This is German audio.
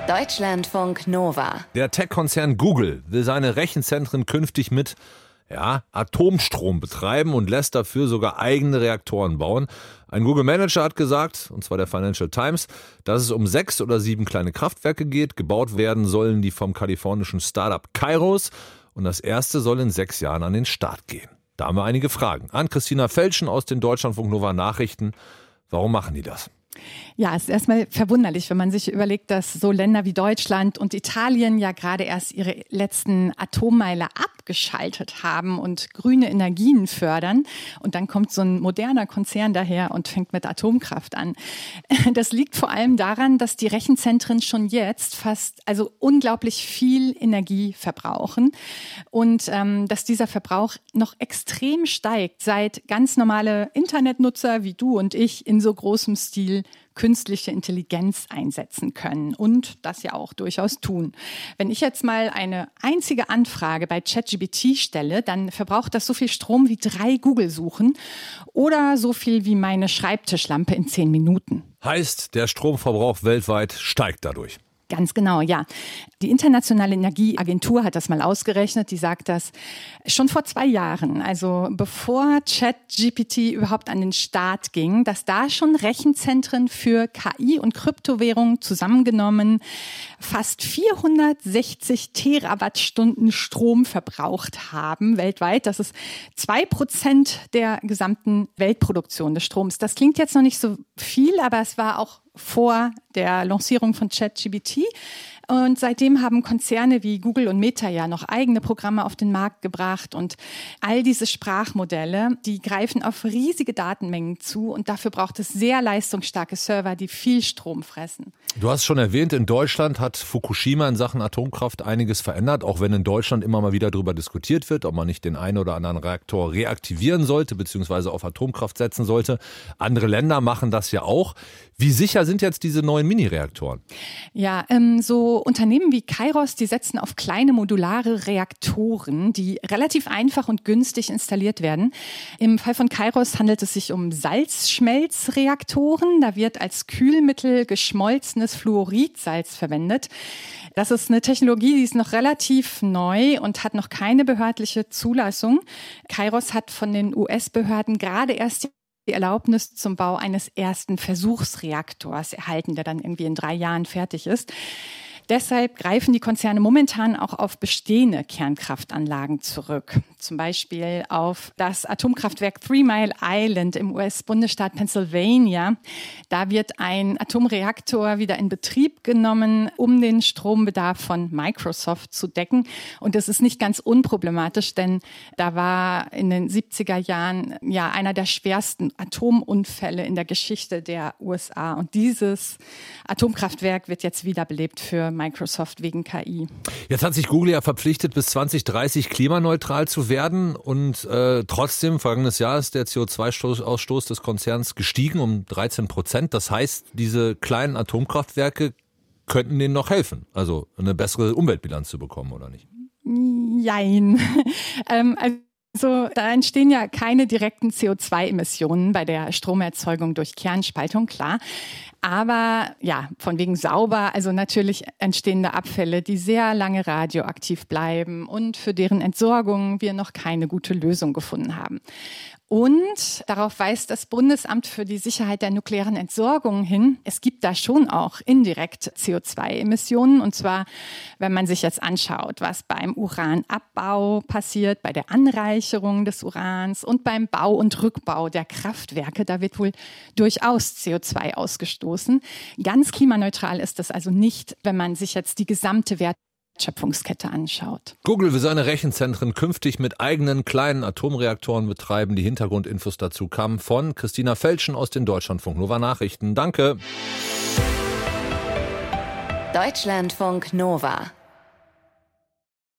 Deutschlandfunk Nova. Der Tech-Konzern Google will seine Rechenzentren künftig mit Atomstrom betreiben und lässt dafür sogar eigene Reaktoren bauen. Ein Google-Manager hat gesagt, und zwar der Financial Times, dass es um 6 oder 7 kleine Kraftwerke geht. Gebaut werden sollen die vom kalifornischen Startup Kairos. Und das erste soll in 6 Jahren an den Start gehen. Da haben wir einige Fragen an Christina Felschen aus den Deutschlandfunk Nova Nachrichten. Warum machen die das? Ja, es ist erstmal verwunderlich, wenn man sich überlegt, dass so Länder wie Deutschland und Italien ja gerade erst ihre letzten Atommeiler abgeschaltet haben und grüne Energien fördern. Und dann kommt so ein moderner Konzern daher und fängt mit Atomkraft an. Das liegt vor allem daran, dass die Rechenzentren schon jetzt unglaublich viel Energie verbrauchen und dass dieser Verbrauch noch extrem steigt, seit ganz normale Internetnutzer wie du und ich in so großem Stil künstliche Intelligenz einsetzen können und das ja auch durchaus tun. Wenn ich jetzt mal eine einzige Anfrage bei ChatGPT stelle, dann verbraucht das so viel Strom wie 3 Google-Suchen oder so viel wie meine Schreibtischlampe in 10 Minuten. Heißt, der Stromverbrauch weltweit steigt dadurch. Ganz genau, ja. Die Internationale Energieagentur hat das mal ausgerechnet. Die sagt das schon vor 2 Jahren, also bevor ChatGPT überhaupt an den Start ging, dass da schon Rechenzentren für KI und Kryptowährungen zusammengenommen fast 460 Terawattstunden Strom verbraucht haben weltweit. Das ist 2% der gesamten Weltproduktion des Stroms. Das klingt jetzt noch nicht so viel, aber es war auch vor der Lancierung von ChatGPT. Und seitdem haben Konzerne wie Google und Meta ja noch eigene Programme auf den Markt gebracht. Und all diese Sprachmodelle, die greifen auf riesige Datenmengen zu. Und dafür braucht es sehr leistungsstarke Server, die viel Strom fressen. Du hast schon erwähnt, in Deutschland hat Fukushima in Sachen Atomkraft einiges verändert. Auch wenn in Deutschland immer mal wieder darüber diskutiert wird, ob man nicht den einen oder anderen Reaktor reaktivieren sollte, beziehungsweise auf Atomkraft setzen sollte. Andere Länder machen das ja auch. Wie sicher sind jetzt diese neuen Mini-Reaktoren? Ja, so Unternehmen wie Kairos, die setzen auf kleine modulare Reaktoren, die relativ einfach und günstig installiert werden. Im Fall von Kairos handelt es sich um Salzschmelzreaktoren. Da wird als Kühlmittel geschmolzenes Fluoridsalz verwendet. Das ist eine Technologie, die ist noch relativ neu und hat noch keine behördliche Zulassung. Kairos hat von den US-Behörden gerade erst die Erlaubnis zum Bau eines ersten Versuchsreaktors erhalten, der dann irgendwie in 3 Jahren fertig ist. Deshalb greifen die Konzerne momentan auch auf bestehende Kernkraftanlagen zurück. Zum Beispiel auf das Atomkraftwerk 3 Mile Island im US-Bundesstaat Pennsylvania. Da wird ein Atomreaktor wieder in Betrieb genommen, um den Strombedarf von Microsoft zu decken. Und das ist nicht ganz unproblematisch, denn da war in den 70er Jahren ja einer der schwersten Atomunfälle in der Geschichte der USA. Und dieses Atomkraftwerk wird jetzt wiederbelebt für Microsoft wegen KI. Jetzt hat sich Google ja verpflichtet, bis 2030 klimaneutral zu werden und trotzdem, vergangenes Jahr ist der CO2-Ausstoß des Konzerns gestiegen um 13%. Das heißt, diese kleinen Atomkraftwerke könnten denen noch helfen, also eine bessere Umweltbilanz zu bekommen, oder nicht? Jein. Also da entstehen ja keine direkten CO2-Emissionen bei der Stromerzeugung durch Kernspaltung, klar. Aber ja, von wegen sauber, also natürlich entstehende Abfälle, die sehr lange radioaktiv bleiben und für deren Entsorgung wir noch keine gute Lösung gefunden haben. Und darauf weist das Bundesamt für die Sicherheit der nuklearen Entsorgung hin. Es gibt da schon auch indirekt CO2-Emissionen. Und zwar, wenn man sich jetzt anschaut, was beim Uranabbau passiert, bei der Anreicherung des Urans und beim Bau und Rückbau der Kraftwerke. Da wird wohl durchaus CO2 ausgestoßen. Ganz klimaneutral ist das also nicht, wenn man sich jetzt die gesamte Wertschöpfungskette anschaut. Google will seine Rechenzentren künftig mit eigenen kleinen Atomreaktoren betreiben. Die Hintergrundinfos dazu kamen von Christina Felschen aus den Deutschlandfunk Nova Nachrichten. Danke. Deutschlandfunk Nova.